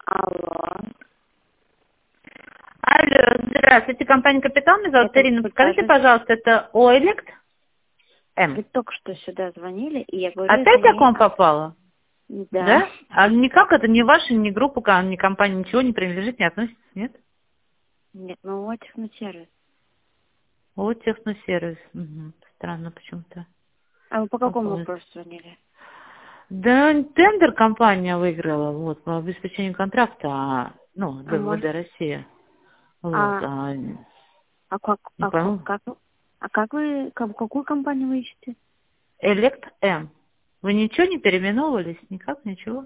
Алло. Алло, здравствуйте, компания «Капитал», меня зовут Это Ирина. Скажите, Катя. пожалуйста, это Оэлект Вы М? только что сюда звонили, и я говорю, это Опять я к не... вам попала? Да. Да? А никак это не ваша, ни группа, ни компания, ничего не принадлежит, не относится, нет? Нет, ну вот техносервис. Вот техносервис. Угу. Странно почему-то. А вы по какому Попалось. вопросу звонили? Да, тендер компания выиграла, вот, по обеспечению контракта, А ВВД может... Россия. Вот, А, не а пойму. как вы... Какую компанию вы ищете? Элект М. Вы ничего не переименовывались? Никак, ничего?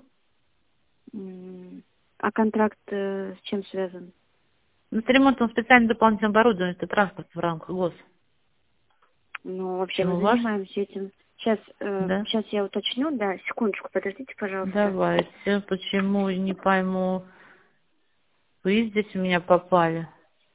А контракт с чем связан? С ремонтом специально дополнительного оборудования, это транспорт в рамках ГОС. Ну, вообще мы Почему ваш? занимаемся этим. Сейчас, Да. сейчас я уточню, да, секундочку, подождите, пожалуйста. Давайте. Почему, не пойму. Вы здесь у меня попали.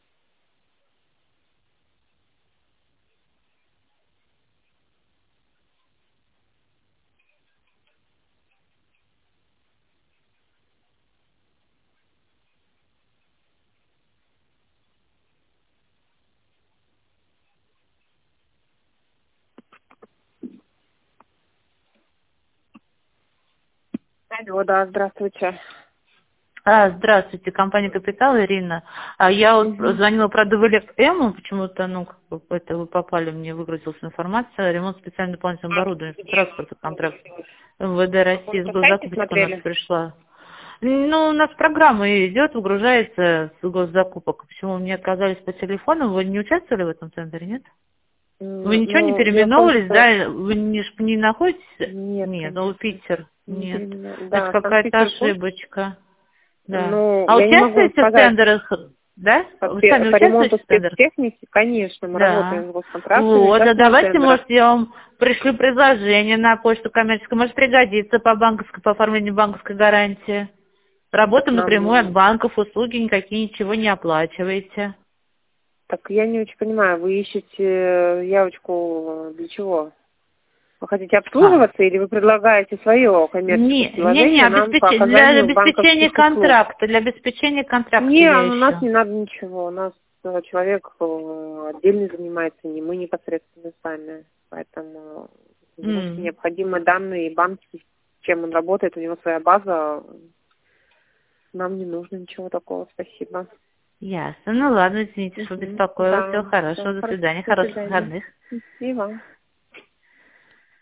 Алло, да, здравствуйте. Здравствуйте, компания «Капитал», Ирина. Я вот Угу. звонила про Элект М, почему-то, это вы попали, мне выгрузилась информация, ремонт специально дополнительного оборудования, транспорта, контракт МВД России, с На сайте госзакупочкой у нас смотрели? пришла. У нас программа идет, выгружается с госзакупок. Почему мне отказались по телефону? Вы не участвовали в этом центре, нет? Вы ничего не Ну, дело в том, переименовывались, что... да? Вы не находитесь? Нет, Нет, конечно. Питер. Не Нет. переименовали. Это Да, какая-то Санкт-Петербург. ошибочка. Да. Ну, А я не могу вам участвуете в сказать, тендерах, да? Вы сами по ремонту участвуете в тендерах? спецтехники, конечно, мы Да. работаем с госконтрактами, Вот, а участвуем в давайте, тендерах. может, я вам пришлю предложение на почту коммерческую, может пригодится по оформлению банковской гарантии. Так Работаем напрямую от нам... банков, услуги никакие, ничего не оплачиваете. Так я не очень понимаю, вы ищете явочку для чего? Вы хотите А. обслуживаться или вы предлагаете свое коммерческое Не, предложение нам по для оказанию обеспечения банковских услуг? контракта, для обеспечения контракта Не, я у нас ищу. не надо ничего. У нас человек отдельно занимается, не мы непосредственно сами. Поэтому вносите М, необходимые данные банки, с чем он работает, у него своя база. Нам не нужно ничего такого, спасибо. Ясно. Ну ладно, извините, что Мгм. беспокоила. Да, Всего все, хорошего, до хорошо. свидания, До хороших свидания. выходных. И вам.